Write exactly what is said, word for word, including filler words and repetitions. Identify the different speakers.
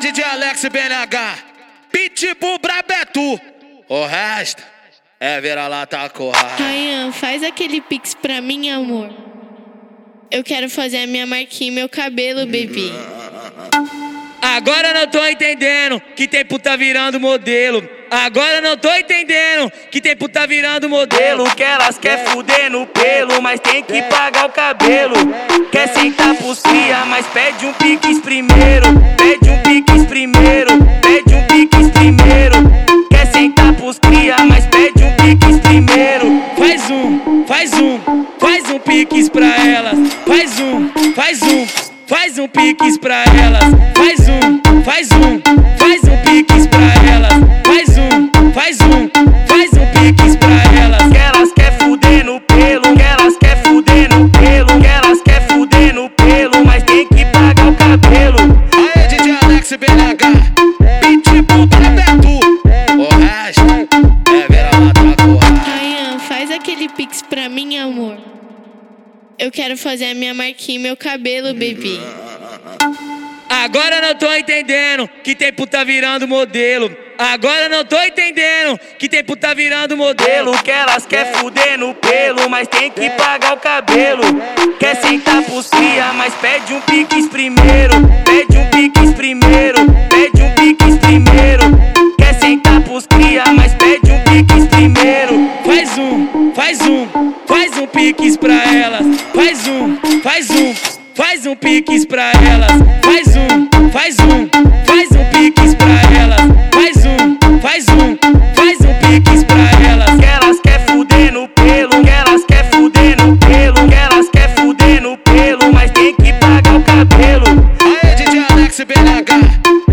Speaker 1: D J Alex B N H, Pitbull Brabetu. O resto é vira-lata corrada.
Speaker 2: Ryan, faz aquele pix pra mim, amor. Eu quero fazer a minha marquinha e meu cabelo, baby.
Speaker 3: Agora não tô entendendo que tempo tá virando modelo. Agora não tô entendendo que tempo tá virando modelo. Que elas quer fuder no pelo, mas tem que pagar o cabelo. Quer sentar pros cria, mas pede um piques primeiro. Pede um piques primeiro, pede um piques primeiro. Quer sentar pros cria, mas pede um piques primeiro. Faz um, faz um, faz um piques pra elas. Faz um, faz um, faz um piques pra elas. Faz um, faz um, faz um piques pra elas. Faz um, faz um, faz um piques pra elas. Que elas quer fuder no pelo, que elas quer fuder no pelo, que elas quer fuder no pelo, mas tem que pagar o cabelo.
Speaker 1: Aê, D J Alex B N H, Pitbull Brabetu. O resto é vira-lata corrada.
Speaker 2: Ryan, faz aquele pix pra mim, amor. Eu quero fazer a minha marquinha e meu cabelo, baby.
Speaker 3: Agora não tô entendendo que tempo tá virando modelo. Agora não tô entendendo que tempo tá virando modelo. Que elas quer fuder no pelo, mas tem que pagar o cabelo. Quer sentar pros cria, mas pede um piques primeiro. Pede um piques primeiro, pede um piques primeiro. Quer sentar pros cria, mas pede um piques primeiro. Faz um, faz um, faz um piques pra elas. Faz um, faz um, faz um piques pra elas. Faz um, faz um, faz um piques pra elas. Faz um, faz um, faz um piques pra elas. Que elas quer fuder no pelo, que elas quer fuder no pelo, que elas quer fuder no pelo, mas tem que pagar o cabelo.
Speaker 1: Aê, D J Alex B N H,